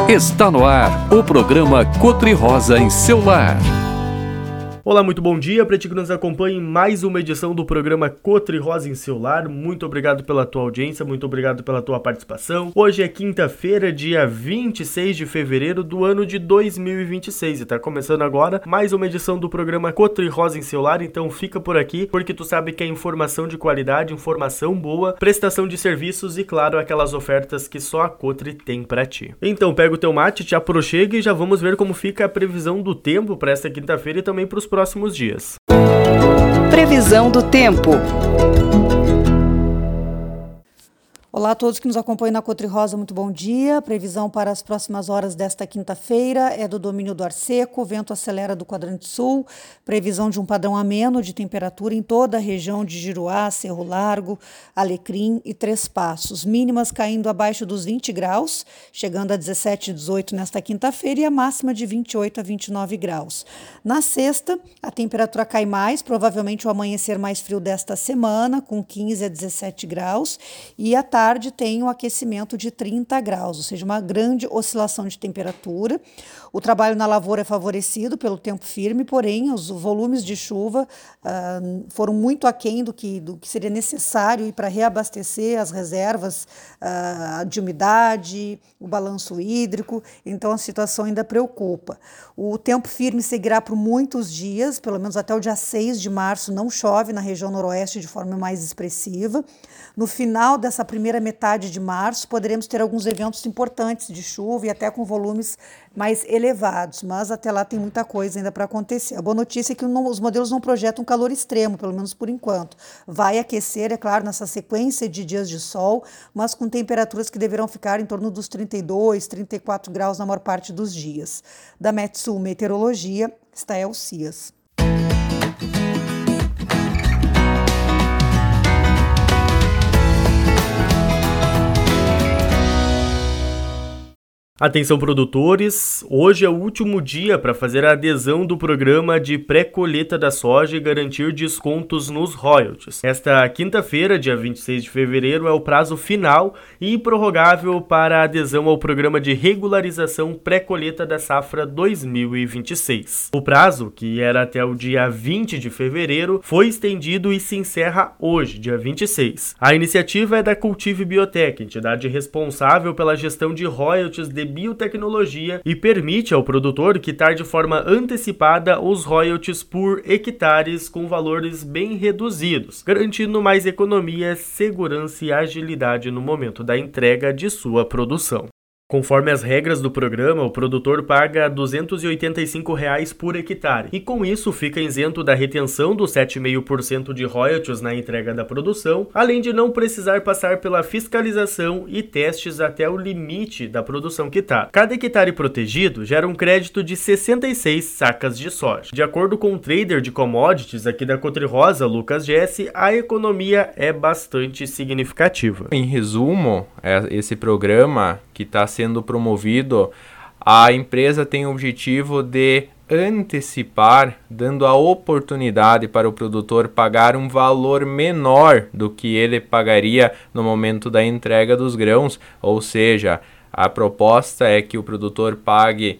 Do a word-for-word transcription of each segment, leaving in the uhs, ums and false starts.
Está no ar o programa Cotri Rosa em seu lar. Olá, muito bom dia para ti que nos acompanha em mais uma edição do programa Cotri Rosa em seu lar. Muito obrigado pela tua audiência, muito obrigado pela tua participação. Hoje é quinta-feira, dia vinte e seis de fevereiro do ano de dois mil e vinte e seis e tá começando agora mais uma edição do programa Cotri Rosa em seu lar. Então fica por aqui, porque tu sabe que é informação de qualidade, informação boa, prestação de serviços e, claro, aquelas ofertas que só a Cotri tem para ti. Então pega o teu mate, te aproxega e já vamos ver como fica a previsão do tempo para esta quinta-feira e também para os próximos dias. Previsão do tempo. Olá a todos que nos acompanham na Cotri Rosa, muito bom dia. Previsão para as próximas horas desta quinta-feira é do domínio do ar seco, o vento acelera do quadrante sul, previsão de um padrão ameno de temperatura em toda a região de Giruá, Cerro Largo, Alecrim e Três Passos. Mínimas caindo abaixo dos vinte graus, chegando a dezessete, dezoito nesta quinta-feira e a máxima de vinte e oito a vinte e nove graus. Na sexta, a temperatura cai mais, provavelmente o amanhecer mais frio desta semana, com quinze a dezessete graus, e à tarde tarde tem um aquecimento de trinta graus, ou seja, uma grande oscilação de temperatura. O trabalho na lavoura é favorecido pelo tempo firme, porém os volumes de chuva uh, foram muito aquém do que, do que seria necessário para reabastecer as reservas uh, de umidade, o balanço hídrico, então a situação ainda preocupa. O tempo firme seguirá por muitos dias, pelo menos até o dia seis de março não chove na região noroeste de forma mais expressiva. No final dessa primeira metade de março, poderemos ter alguns eventos importantes de chuva e até com volumes mais elevados, mas até lá tem muita coisa ainda para acontecer. A boa notícia é que não, os modelos não projetam calor extremo, pelo menos por enquanto. Vai aquecer, é claro, nessa sequência de dias de sol, mas com temperaturas que deverão ficar em torno dos trinta e dois, trinta e quatro graus na maior parte dos dias. Da Metsul Meteorologia, Stael Cias. Atenção produtores, hoje é o último dia para fazer a adesão do programa de pré-colheita da soja e garantir descontos nos royalties. Esta quinta-feira, dia vinte e seis de fevereiro, é o prazo final e improrrogável para a adesão ao programa de regularização pré-colheita da safra dois mil e vinte e seis. O prazo, que era até o dia vinte de fevereiro, foi estendido e se encerra hoje, dia vinte e seis. A iniciativa é da Cultive Biotech, entidade responsável pela gestão de royalties de biotecnologia e permite ao produtor quitar de forma antecipada os royalties por hectares com valores bem reduzidos, garantindo mais economia, segurança e agilidade no momento da entrega de sua produção. Conforme as regras do programa, o produtor paga duzentos e oitenta e cinco reais por hectare e com isso fica isento da retenção dos sete vírgula cinco por cento de royalties na entrega da produção, além de não precisar passar pela fiscalização e testes até o limite da produção quitada. Cada hectare protegido gera um crédito de sessenta e seis sacas de soja. De acordo com o trader de commodities aqui da Cotri Rosa, Lucas Jesse, a economia é bastante significativa. Em resumo, esse programa que está sendo promovido, a empresa tem o objetivo de antecipar, dando a oportunidade para o produtor pagar um valor menor do que ele pagaria no momento da entrega dos grãos, ou seja, a proposta é que o produtor pague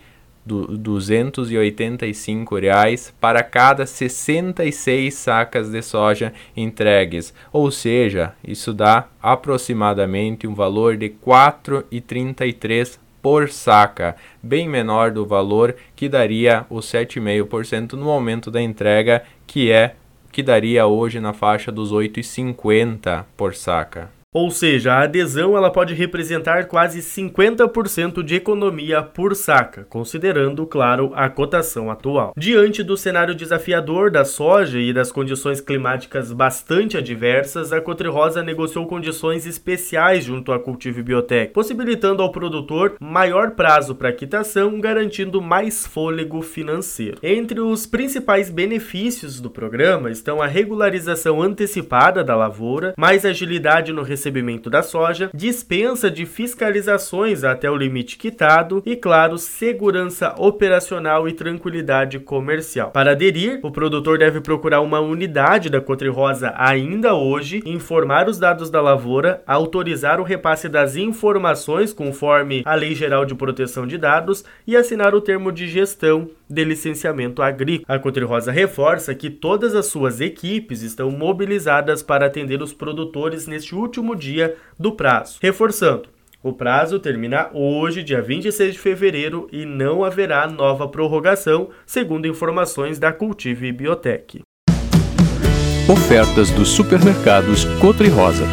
duzentos e oitenta e cinco reais para cada sessenta e seis sacas de soja entregues, ou seja, isso dá aproximadamente um valor de quatro reais e trinta e três centavos por saca, bem menor do valor que daria os sete vírgula cinco por cento no momento da entrega, que é que daria hoje na faixa dos oito reais e cinquenta centavos por saca. Ou seja, a adesão ela pode representar quase cinquenta por cento de economia por saca, considerando, claro, a cotação atual. Diante do cenário desafiador da soja e das condições climáticas bastante adversas, a Cotri Rosa negociou condições especiais junto à Cultive Biotech, possibilitando ao produtor maior prazo para quitação, garantindo mais fôlego financeiro. Entre os principais benefícios do programa estão a regularização antecipada da lavoura, mais agilidade no recebimento recebimento da soja, dispensa de fiscalizações até o limite quitado e, claro, segurança operacional e tranquilidade comercial. Para aderir, o produtor deve procurar uma unidade da Cotri-Rosa ainda hoje, informar os dados da lavoura, autorizar o repasse das informações conforme a Lei Geral de Proteção de Dados e assinar o termo de gestão de licenciamento agrícola. A Cotri-Rosa reforça que todas as suas equipes estão mobilizadas para atender os produtores neste último dia do prazo. Reforçando, o prazo termina hoje, dia vinte e seis de fevereiro, e não haverá nova prorrogação, segundo informações da Cultive Biotech. Ofertas dos supermercados Cotri-Rosa.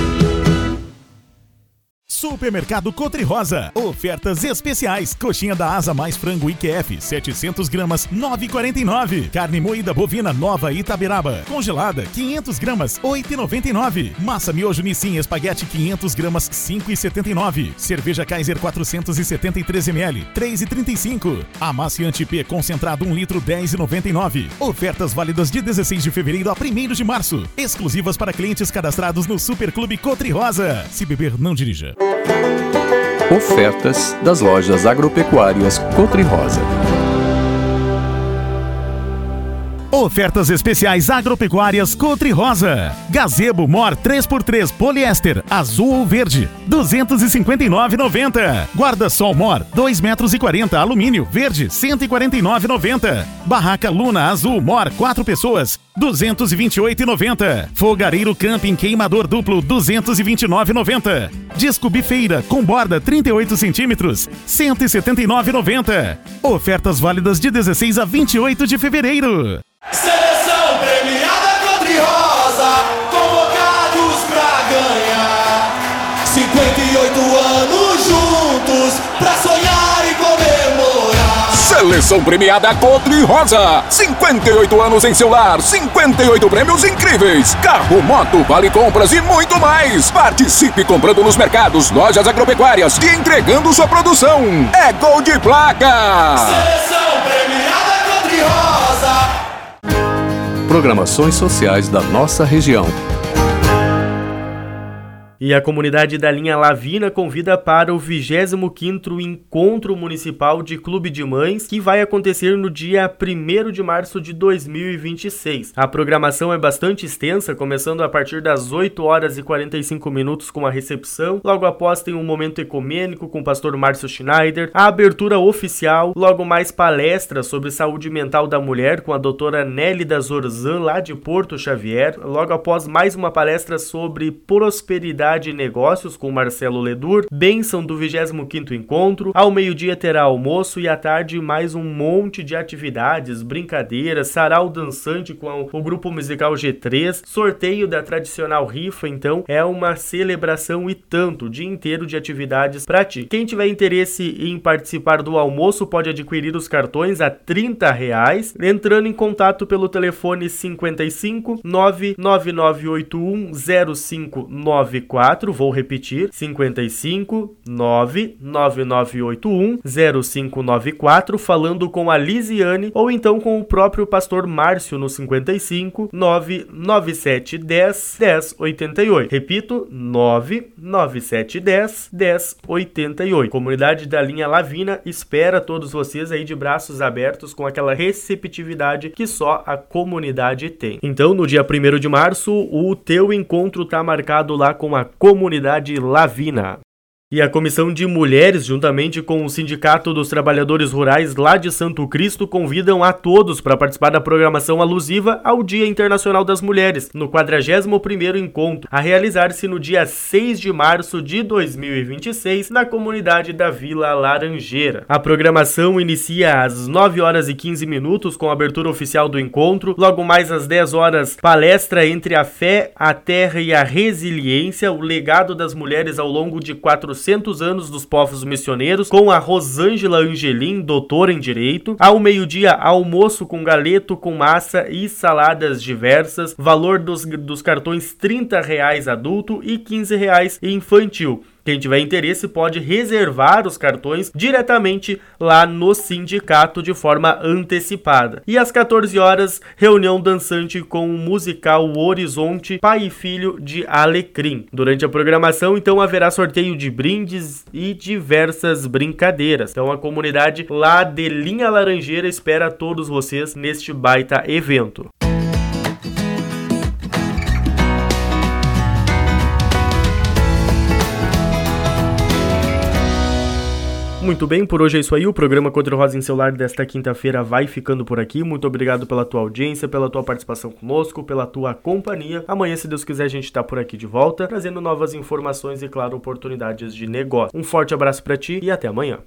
Supermercado Cotri-Rosa. Ofertas especiais. Coxinha da asa mais frango I Q F, setecentas gramas, nove reais e quarenta e nove centavos. Carne moída bovina nova Itaberaba, congelada, quinhentas gramas, oito reais e noventa e nove centavos. Massa miojo Nissin espaguete quinhentas gramas, cinco reais e setenta e nove centavos. Cerveja Kaiser quatrocentos e setenta e três mililitros, três reais e trinta e cinco centavos. Amaciante P concentrado um litro, dez reais e noventa e nove centavos. Ofertas válidas de dezesseis de fevereiro a primeiro de março. Exclusivas para clientes cadastrados no Superclube Cotri-Rosa. Se beber, não dirija. Ofertas das lojas agropecuárias Cotri-Rosa. Ofertas especiais agropecuárias Cotri-Rosa. Gazebo Mor três por três poliéster, azul ou verde, duzentos e cinquenta e nove reais e noventa centavos. Guarda-sol Mor dois metros e quarenta, alumínio, verde, cento e quarenta e nove reais e noventa centavos. Barraca Luna azul Mor quatro pessoas, duzentos e vinte e oito reais e noventa centavos. Fogareiro Camping queimador duplo, duzentos e vinte e nove reais e noventa centavos. Disco Bifeira com borda trinta e oito centímetros, cento e setenta e nove reais e noventa centavos. Ofertas válidas de dezesseis a vinte e oito de fevereiro. Seleção premiada Cotri-Rosa, convocados pra ganhar. cinquenta e oito anos juntos pra sonhar e comemorar. Seleção premiada Cotri-Rosa, cinquenta e oito anos em seu lar, cinquenta e oito prêmios incríveis, carro, moto, vale compras e muito mais. Participe comprando nos mercados, lojas agropecuárias e entregando sua produção. É gol de placa. Seleção premiada Cotri-Rosa. Programações sociais da nossa região. E a comunidade da linha Lavina convida para o vigésimo quinto Encontro Municipal de Clube de Mães, que vai acontecer no dia primeiro de março de dois mil e vinte e seis. A programação é bastante extensa, começando a partir das oito horas e quarenta e cinco minutos com a recepção. Logo após tem um momento ecumênico com o pastor Márcio Schneider, a abertura oficial, logo mais palestras sobre saúde mental da mulher com a doutora Nélida Zorzan, lá de Porto Xavier. Logo após mais uma palestra sobre prosperidade e negócios com Marcelo Ledur, bênção do vigésimo quinto encontro. Ao meio-dia terá almoço e à tarde mais um monte de atividades, brincadeiras, sarau dançante com o grupo musical G três, sorteio da tradicional rifa. Então é uma celebração e tanto, o dia inteiro de atividades para ti. Quem tiver interesse em participar do almoço pode adquirir os cartões a trinta reais, entrando em contato pelo telefone cinquenta e cinco, nove nove nove oito um zero cinco nove quatro, vou repetir, cinquenta e cinco, nove nove nove oito um zero cinco nove quatro, falando com a Lisiane ou então com o próprio pastor Márcio no cinquenta e cinco, nove nove sete um zero, um zero oito oito. Repito, nove nove sete um zero, um zero oito oito. Comunidade da linha Lavina espera todos vocês aí de braços abertos com aquela receptividade que só a comunidade tem. Então, no dia primeiro de março, o teu encontro tá marcado lá com a comunidade Lavina. E a Comissão de Mulheres, juntamente com o Sindicato dos Trabalhadores Rurais lá de Santo Cristo, convidam a todos para participar da programação alusiva ao Dia Internacional das Mulheres, no quadragésimo primeiro encontro, a realizar-se no dia seis de março de dois mil e vinte e seis, na comunidade da Vila Laranjeira. A programação inicia às nove horas e quinze minutos, com a abertura oficial do encontro. Logo mais às dez horas, palestra entre a fé, a terra e a resiliência, o legado das mulheres ao longo de quatrocentos anos dos povos missioneiros, com a Rosângela Angelim, doutora em Direito. Ao meio-dia, almoço com galeto com massa e saladas diversas, valor dos, dos cartões trinta reais adulto e quinze reais infantil. Quem tiver interesse pode reservar os cartões diretamente lá no sindicato de forma antecipada. E às quatorze horas, reunião dançante com o musical Horizonte, pai e filho de Alecrim. Durante a programação, então, haverá sorteio de brindes e diversas brincadeiras. Então, a comunidade lá de Linha Laranjeira espera todos vocês neste baita evento. Muito bem, por hoje é isso aí. O programa Cor-de-Rosa em Celular desta quinta-feira vai ficando por aqui. Muito obrigado pela tua audiência, pela tua participação conosco, pela tua companhia. Amanhã, se Deus quiser, a gente tá por aqui de volta, trazendo novas informações e, claro, oportunidades de negócio. Um forte abraço pra ti e até amanhã.